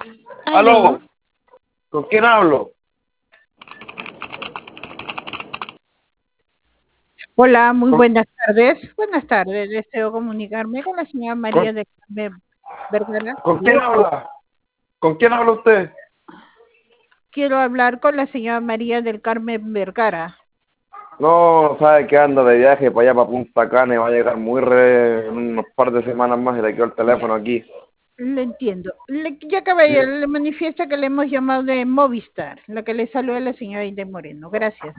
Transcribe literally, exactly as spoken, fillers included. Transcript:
Aló. Aló, ¿con quién hablo? Hola, muy ¿Con, buenas tardes. Buenas tardes. Deseo comunicarme con la señora María con- de Carmen Vergara. con quién Aló. habla? ¿Con quién habla usted? Quiero hablar con la señora María del Carmen Vergara. No, sabe que anda de viaje para allá, para Punta Cana, y va a llegar muy re en unos par de semanas más y le quedó el Ya, teléfono aquí. le entiendo. Le, ya caballero, le manifiesta que le hemos llamado de Movistar, la que le saluda a la señora Inde Moreno. Gracias.